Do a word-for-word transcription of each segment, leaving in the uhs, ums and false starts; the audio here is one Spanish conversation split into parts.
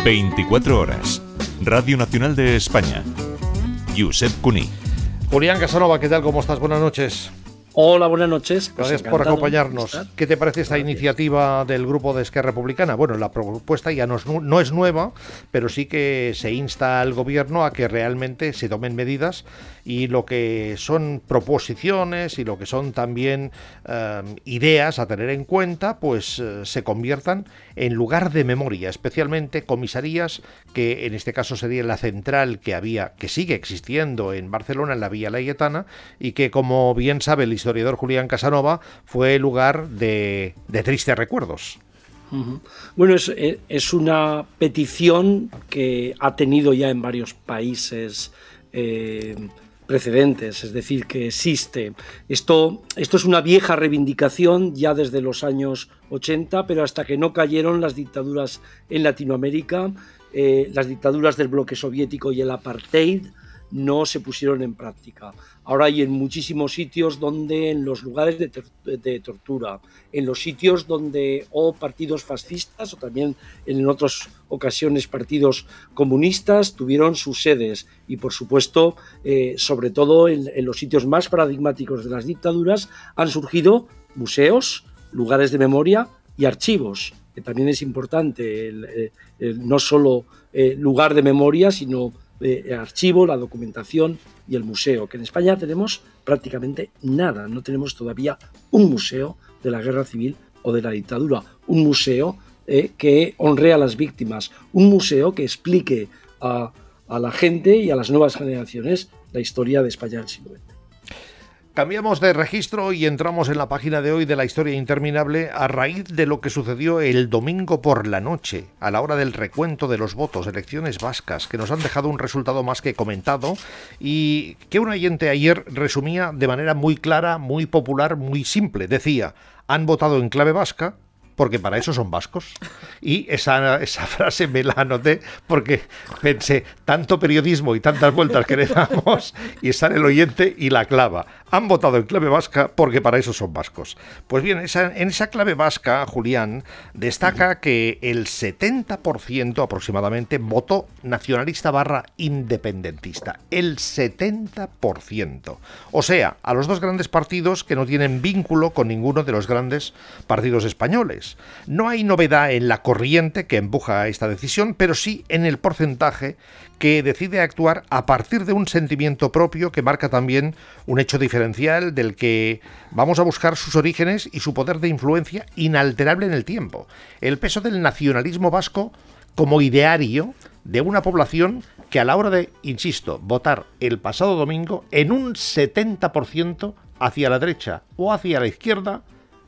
veinticuatro horas. Radio Nacional de España. Josep Cuní. Julián Casanova, ¿qué tal? ¿Cómo estás? Buenas noches. Hola, buenas noches. Pues gracias por acompañarnos. ¿Qué te parece esta Gracias. iniciativa del Grupo de Esquerra Republicana? Bueno, la propuesta ya no es, no es nueva, pero sí que se insta al Gobierno a que realmente se tomen medidas y lo que son proposiciones y lo que son también eh, ideas a tener en cuenta, pues eh, se conviertan en lugar de memoria, especialmente comisarías, que en este caso sería la central que había, que sigue existiendo en Barcelona, en la Vía Laietana, y que, como bien sabe el historiador Julián Casanova, fue lugar de, de tristes recuerdos. Uh-huh. Bueno, es, es una petición que ha tenido ya en varios países eh, precedentes, es decir, que existe. Esto, esto es una vieja reivindicación ya desde los años ochenta, pero hasta que no cayeron las dictaduras en Latinoamérica, eh, las dictaduras del bloque soviético y el apartheid, no se pusieron en práctica. Ahora hay en muchísimos sitios donde, en los lugares de, ter- de tortura, en los sitios donde o partidos fascistas o también en otras ocasiones partidos comunistas tuvieron sus sedes, y por supuesto, eh, sobre todo en, en los sitios más paradigmáticos de las dictaduras, han surgido museos, lugares de memoria y archivos, que también es importante, el, el, el, no solo eh, lugar de memoria, sino el archivo, la documentación y el museo, que en España tenemos prácticamente nada. No tenemos todavía un museo de la guerra civil o de la dictadura, un museo eh, que honre a las víctimas, un museo que explique a, a la gente y a las nuevas generaciones la historia de España del siglo veinte. Cambiamos de registro y entramos en la página de hoy de La Historia Interminable a raíz de lo que sucedió el domingo por la noche, a la hora del recuento de los votos, elecciones vascas, que nos han dejado un resultado más que comentado y que un oyente ayer resumía de manera muy clara, muy popular, muy simple. Decía, han votado en clave vasca porque para eso son vascos. Y esa, esa frase me la anoté porque pensé, tanto periodismo y tantas vueltas que le damos, y sale el oyente y la clava. Han votado en clave vasca porque para eso son vascos. Pues bien, esa, en esa clave vasca, Julián, destaca que el setenta por ciento aproximadamente votó nacionalista barra independentista. El setenta por ciento. O sea, a los dos grandes partidos que no tienen vínculo con ninguno de los grandes partidos españoles. No hay novedad en la corriente que empuja esta decisión, pero sí en el porcentaje que decide actuar a partir de un sentimiento propio que marca también un hecho diferencial del que vamos a buscar sus orígenes y su poder de influencia inalterable en el tiempo. El peso del nacionalismo vasco como ideario de una población que a la hora de, insisto, votar el pasado domingo en un setenta por ciento hacia la derecha o hacia la izquierda,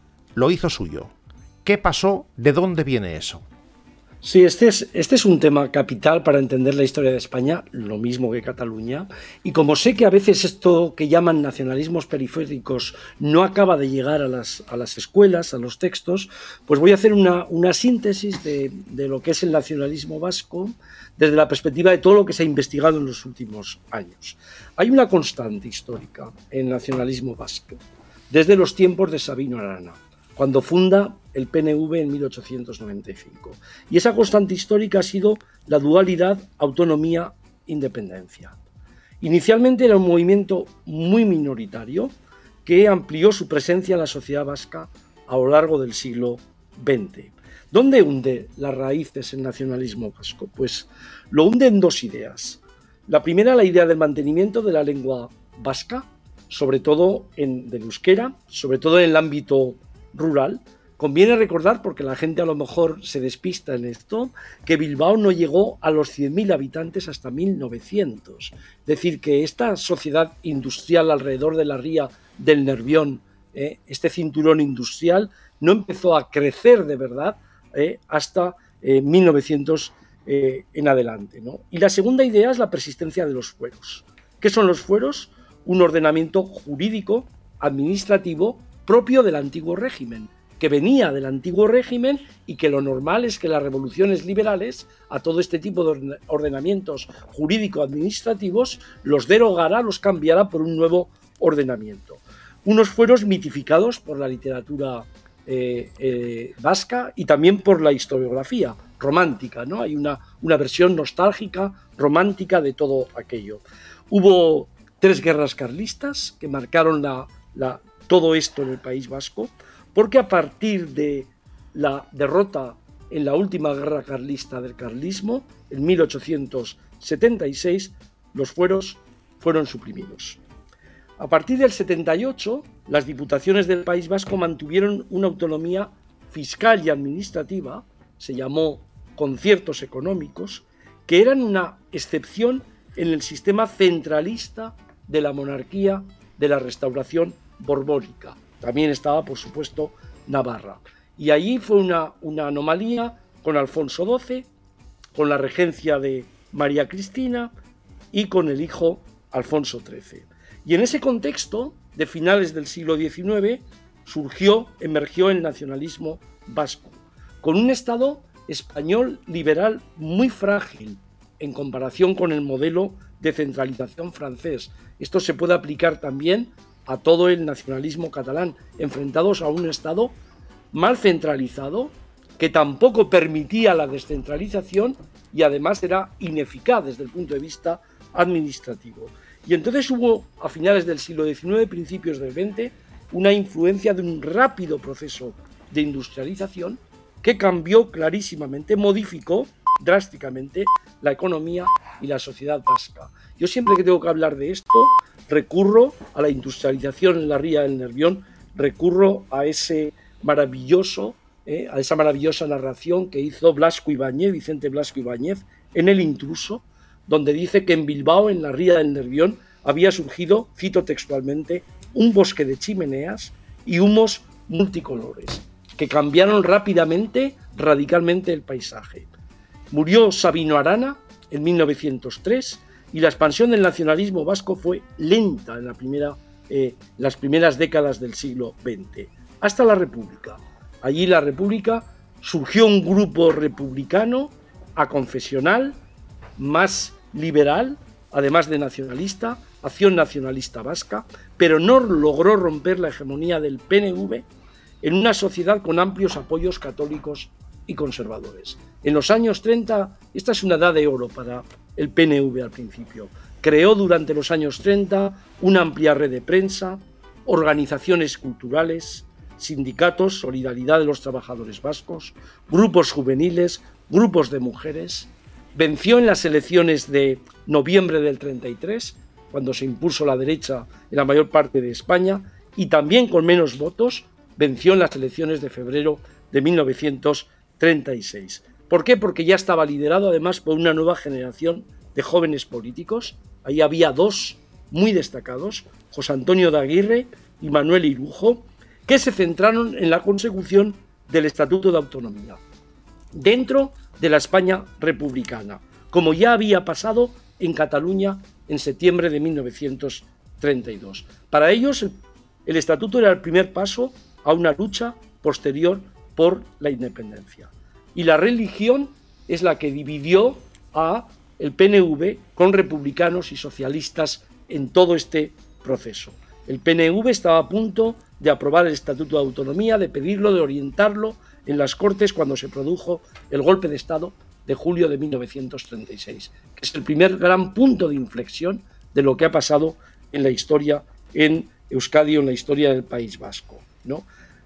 lo hizo suyo. ¿Qué pasó? ¿De dónde viene eso? Sí, este es, este es un tema capital para entender la historia de España, lo mismo que Cataluña, y como sé que a veces esto que llaman nacionalismos periféricos no acaba de llegar a las, a las escuelas, a los textos, pues voy a hacer una, una síntesis de, de lo que es el nacionalismo vasco desde la perspectiva de todo lo que se ha investigado en los últimos años. Hay una constante histórica en el nacionalismo vasco, desde los tiempos de Sabino Arana, cuando funda el P N V en mil ochocientos noventa y cinco. Y esa constante histórica ha sido la dualidad autonomía-independencia. Inicialmente era un movimiento muy minoritario que amplió su presencia en la sociedad vasca a lo largo del siglo veinte. ¿Dónde hunde las raíces el nacionalismo vasco? Pues lo hunde en dos ideas. La primera, la idea del mantenimiento de la lengua vasca, sobre todo en, del euskera, sobre todo en el ámbito rural. Conviene recordar, porque la gente a lo mejor se despista en esto, que Bilbao no llegó a los cien mil habitantes hasta mil novecientos. Es decir, que esta sociedad industrial alrededor de la ría del Nervión, eh, este cinturón industrial, no empezó a crecer de verdad eh, hasta eh, mil novecientos eh, en adelante, ¿no? Y la segunda idea es la persistencia de los fueros. ¿Qué son los fueros? Un ordenamiento jurídico, administrativo, propio del antiguo régimen, que venía del antiguo régimen y que lo normal es que las revoluciones liberales a todo este tipo de ordenamientos jurídico-administrativos los derogara, los cambiara por un nuevo ordenamiento. Unos fueros mitificados por la literatura eh, eh, vasca y también por la historiografía, romántica, ¿no? Hay una, una versión nostálgica, romántica de todo aquello. Hubo tres guerras carlistas que marcaron la, la, todo esto en el País Vasco, porque a partir de la derrota en la última guerra carlista del carlismo, en mil ochocientos setenta y seis, los fueros fueron suprimidos. A partir del setenta y ocho, las diputaciones del País Vasco mantuvieron una autonomía fiscal y administrativa, se llamó conciertos económicos, que eran una excepción en el sistema centralista de la monarquía de la Restauración borbónica. También estaba, por supuesto, Navarra. Y allí fue una, una anomalía con Alfonso doce, con la regencia de María Cristina y con el hijo Alfonso trece. Y en ese contexto, de finales del siglo diecinueve, surgió, emergió el nacionalismo vasco, con un Estado español liberal muy frágil en comparación con el modelo de centralización francés. Esto se puede aplicar también a todo el nacionalismo catalán, enfrentados a un Estado mal centralizado, que tampoco permitía la descentralización y además era ineficaz desde el punto de vista administrativo. Y entonces hubo, a finales del siglo diecinueve, principios del veinte, una influencia de un rápido proceso de industrialización que cambió clarísimamente, modificó drásticamente la economía y la sociedad vasca. Yo siempre que tengo que hablar de esto, recurro a la industrialización en la ría del Nervión, recurro a ese maravilloso, eh, a esa maravillosa narración que hizo Blasco Ibáñez, Vicente Blasco Ibáñez, en El intruso, donde dice que en Bilbao, en la ría del Nervión, había surgido, cito textualmente, un bosque de chimeneas y humos multicolores, que cambiaron rápidamente, radicalmente el paisaje. Murió Sabino Arana en mil novecientos tres y la expansión del nacionalismo vasco fue lenta en la primera, eh, las primeras décadas del siglo veinte, hasta la República. Allí la República surgió un grupo republicano, aconfesional, más liberal, además de nacionalista, Acción Nacionalista Vasca, pero no logró romper la hegemonía del P N V en una sociedad con amplios apoyos católicos y conservadores. En los años treinta, esta es una edad de oro para el P N V al principio. Creó durante los años treinta una amplia red de prensa, organizaciones culturales, sindicatos, solidaridad de los trabajadores vascos, grupos juveniles, grupos de mujeres. Venció en las elecciones de noviembre del treinta y tres, cuando se impuso la derecha en la mayor parte de España, y también con menos votos, venció en las elecciones de febrero de mil novecientos treinta y seis. ¿Por qué? Porque ya estaba liderado además por una nueva generación de jóvenes políticos. Ahí había dos muy destacados, José Antonio de Aguirre y Manuel Irujo, que se centraron en la consecución del Estatuto de Autonomía, dentro de la España republicana, como ya había pasado en Cataluña en septiembre de mil novecientos treinta y dos. Para ellos, el, el Estatuto era el primer paso a una lucha posterior por la independencia. Y la religión es la que dividió a el P N V con republicanos y socialistas en todo este proceso. El P N V estaba a punto de aprobar el Estatuto de Autonomía, de pedirlo, de orientarlo en las Cortes cuando se produjo el golpe de Estado de julio de mil novecientos treinta y seis, que es el primer gran punto de inflexión de lo que ha pasado en la historia en Euskadi o en la historia del País Vasco, ¿no?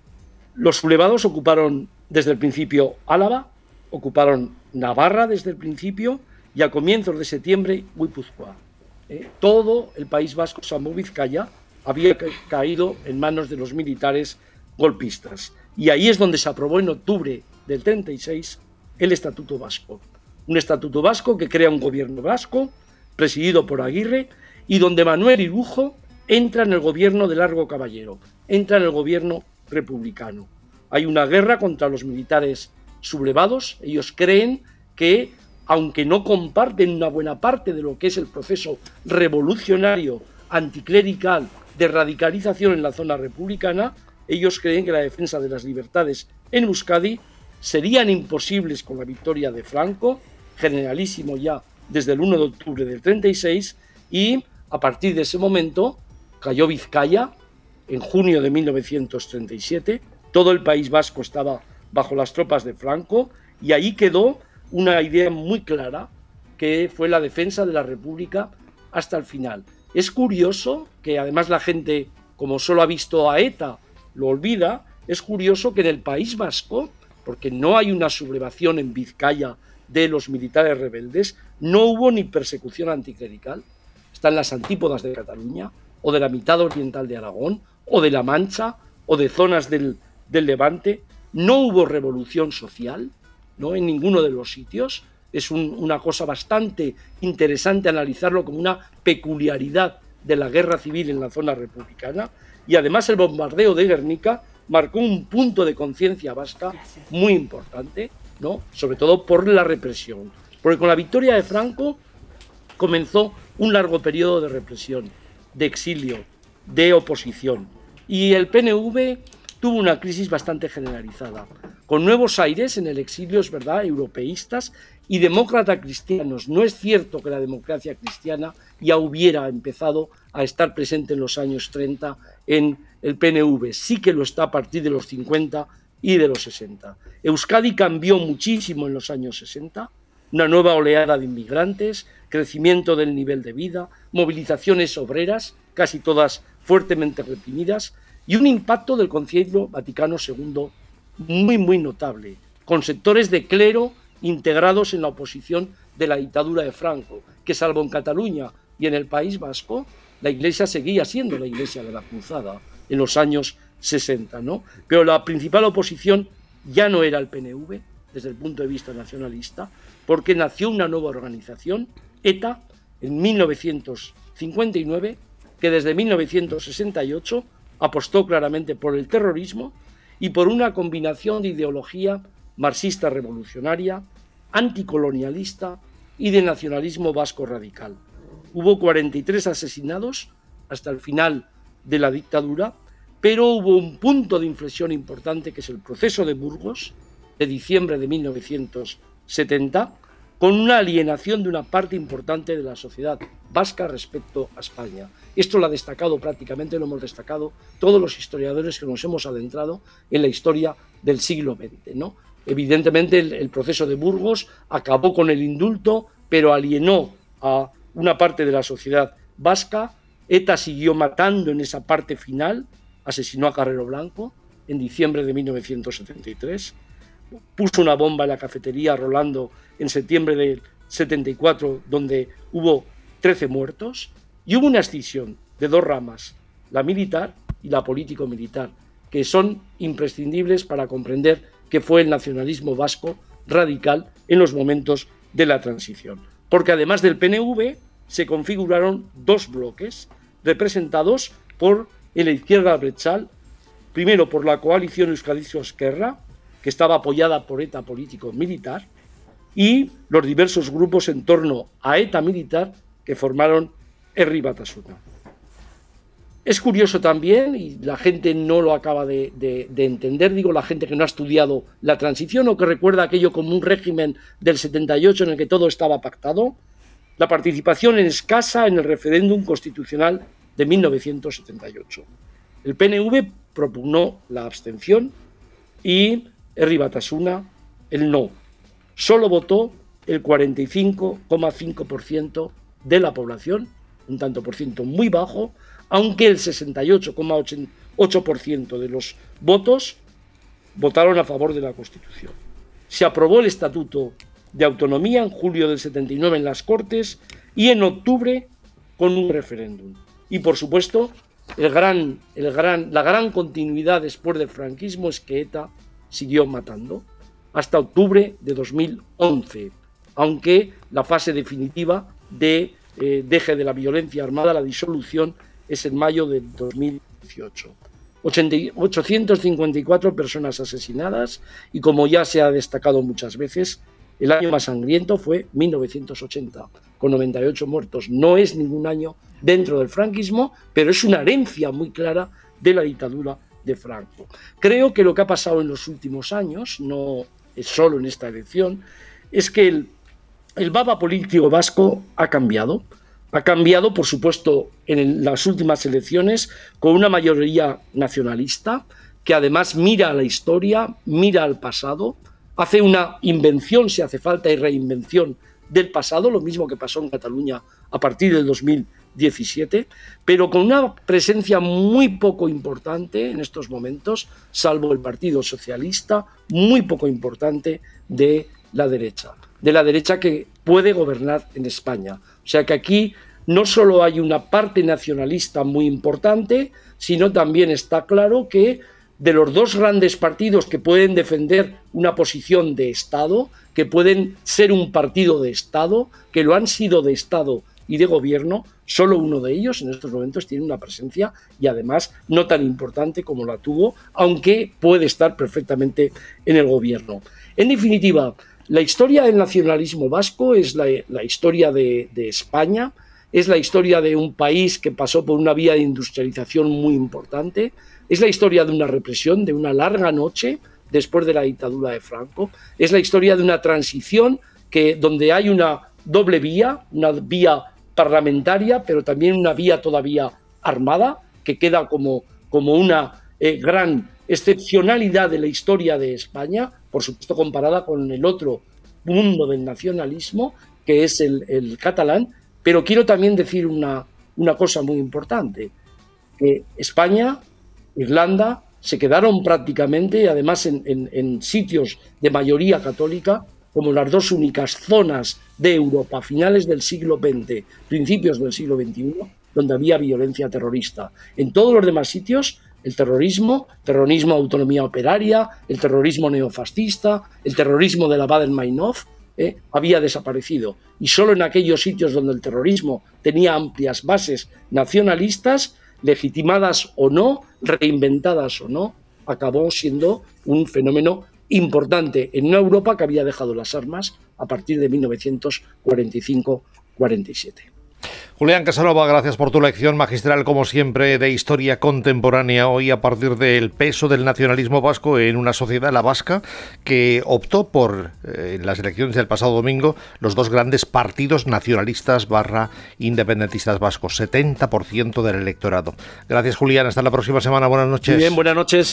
Los sublevados ocuparon desde el principio Álava, ocuparon Navarra desde el principio y a comienzos de septiembre Guipúzcoa. ¿Eh? Todo el País Vasco, salvo Vizcaya, había ca- caído en manos de los militares golpistas. Y ahí es donde se aprobó en octubre del treinta y seis el Estatuto Vasco. Un Estatuto Vasco que crea un gobierno vasco, presidido por Aguirre, y donde Manuel Irujo entra en el gobierno de Largo Caballero, entra en el gobierno republicano. Hay una guerra contra los militares sublevados. Ellos creen que, aunque no comparten una buena parte de lo que es el proceso revolucionario, anticlerical, de radicalización en la zona republicana, ellos creen que la defensa de las libertades en Euskadi serían imposibles con la victoria de Franco, generalísimo ya desde el uno de octubre del treinta y seis, y a partir de ese momento cayó Vizcaya en junio de mil novecientos treinta y siete, todo el País Vasco estaba bajo las tropas de Franco y ahí quedó una idea muy clara, que fue la defensa de la República hasta el final. Es curioso que además la gente, como solo ha visto a ETA, lo olvida. Es curioso que en el País Vasco, porque no hay una sublevación en Vizcaya de los militares rebeldes, no hubo ni persecución anticlerical. Están las antípodas de Cataluña, o de la mitad oriental de Aragón, o de La Mancha, o de zonas del, del Levante. No hubo revolución social, ¿no?, en ninguno de los sitios. Es un, una cosa bastante interesante analizarlo como una peculiaridad de la guerra civil en la zona republicana. Y además el bombardeo de Guernica marcó un punto de conciencia vasca muy importante, ¿no?, sobre todo por la represión. Porque con la victoria de Franco comenzó un largo periodo de represión, de exilio, de oposición. Y el P N V tuvo una crisis bastante generalizada, con nuevos aires en el exilio, es verdad, europeístas y demócratas cristianos. No es cierto que la democracia cristiana ya hubiera empezado a estar presente en los años treinta en el P N V, sí que lo está a partir de los cincuenta y de los sesenta. Euskadi cambió muchísimo en los años sesenta, una nueva oleada de inmigrantes, crecimiento del nivel de vida, movilizaciones obreras, casi todas fuertemente reprimidas, y un impacto del Concilio Vaticano segundo muy, muy notable, con sectores de clero integrados en la oposición de la dictadura de Franco, que salvo en Cataluña y en el País Vasco, la Iglesia seguía siendo la Iglesia de la Cruzada en los años sesenta, ¿no? Pero la principal oposición ya no era el P N V, desde el punto de vista nacionalista, porque nació una nueva organización, ETA, en mil novecientos cincuenta y nueve, que desde mil novecientos sesenta y ocho apostó claramente por el terrorismo y por una combinación de ideología marxista revolucionaria, anticolonialista y de nacionalismo vasco radical. Hubo cuarenta y tres asesinados hasta el final de la dictadura, pero hubo un punto de inflexión importante, que es el proceso de Burgos, de diciembre de mil novecientos setenta, con una alienación de una parte importante de la sociedad vasca respecto a España. Esto lo ha destacado prácticamente, lo hemos destacado todos los historiadores que nos hemos adentrado en la historia del siglo veinte, ¿no? Evidentemente el, el proceso de Burgos acabó con el indulto, pero alienó a una parte de la sociedad vasca. ETA siguió matando en esa parte final, asesinó a Carrero Blanco en diciembre de mil novecientos setenta y tres, puso una bomba en la cafetería Rolando en septiembre del setenta y cuatro, donde hubo trece muertos, y hubo una escisión de dos ramas, la militar y la político-militar, que son imprescindibles para comprender qué fue el nacionalismo vasco radical en los momentos de la transición. Porque además del P N V se configuraron dos bloques representados por en la izquierda abertzale, primero por la coalición Euskadi-Ezkerra, que estaba apoyada por ETA político-militar, y los diversos grupos en torno a ETA militar que formaron Herri Batasuna. Es curioso también, y la gente no lo acaba de, de, de entender, digo la gente que no ha estudiado la transición o que recuerda aquello como un régimen del setenta y ocho en el que todo estaba pactado, la participación en escasa en el referéndum constitucional de mil novecientos setenta y ocho. El P N V propugnó la abstención y Herri Batasuna el no. Solo votó el cuarenta y cinco coma cinco por ciento de la población, un tanto por ciento muy bajo, aunque el sesenta y ocho coma ocho por ciento de los votos votaron a favor de la Constitución. Se aprobó el Estatuto de Autonomía en julio del setenta y nueve en las Cortes y en octubre con un referéndum. Y por supuesto, el gran, el gran, la gran continuidad después del franquismo es que ETA siguió matando hasta octubre de dos mil once, aunque la fase definitiva de eh, deje de la violencia armada, la disolución, es en mayo de dos mil dieciocho. ochocientas cincuenta y cuatro personas asesinadas y, como ya se ha destacado muchas veces, el año más sangriento fue mil novecientos ochenta, con noventa y ocho muertos. No es ningún año dentro del franquismo, pero es una herencia muy clara de la dictadura de Franco. Creo que lo que ha pasado en los últimos años, no es solo en esta elección, es que el, el mapa político vasco ha cambiado. Ha cambiado, por supuesto, en las últimas elecciones con una mayoría nacionalista que además mira a la historia, mira al pasado, hace una invención, si hace falta, y reinvención del pasado, lo mismo que pasó en Cataluña a partir del dos mil diecisiete, pero con una presencia muy poco importante en estos momentos, salvo el Partido Socialista, muy poco importante de la derecha, de la derecha que puede gobernar en España. O sea que aquí no solo hay una parte nacionalista muy importante, sino también está claro que de los dos grandes partidos que pueden defender una posición de Estado, que pueden ser un partido de Estado, que lo han sido de Estado y de gobierno, solo uno de ellos en estos momentos tiene una presencia y además no tan importante como la tuvo, aunque puede estar perfectamente en el gobierno. En definitiva, la historia del nacionalismo vasco es la, la historia de, de España, es la historia de un país que pasó por una vía de industrialización muy importante, es la historia de una represión, de una larga noche después de la dictadura de Franco, es la historia de una transición que, donde hay una doble vía, una vía parlamentaria, pero también una vía todavía armada, que queda como, como una eh, gran excepcionalidad de la historia de España, por supuesto comparada con el otro mundo del nacionalismo, que es el, el catalán. Pero quiero también decir una, una cosa muy importante, que España, Irlanda, se quedaron prácticamente, además en, en, en sitios de mayoría católica, como las dos únicas zonas de Europa a finales del siglo veinte, principios del siglo veintiuno, donde había violencia terrorista. En todos los demás sitios, el terrorismo, terrorismo de autonomía operaria, el terrorismo neofascista, el terrorismo de la Baader-Meinhof, eh, había desaparecido. Y solo en aquellos sitios donde el terrorismo tenía amplias bases nacionalistas, legitimadas o no, reinventadas o no, acabó siendo un fenómeno importante en una Europa que había dejado las armas a partir de mil novecientos cuarenta y cinco cuarenta y siete. Julián Casanova, gracias por tu lección magistral, como siempre, de historia contemporánea, hoy a partir del peso del nacionalismo vasco en una sociedad, la vasca, que optó por, eh, en las elecciones del pasado domingo, los dos grandes partidos nacionalistas barra independentistas vascos, setenta por ciento del electorado. Gracias, Julián, hasta la próxima semana, buenas noches. Muy bien, buenas noches.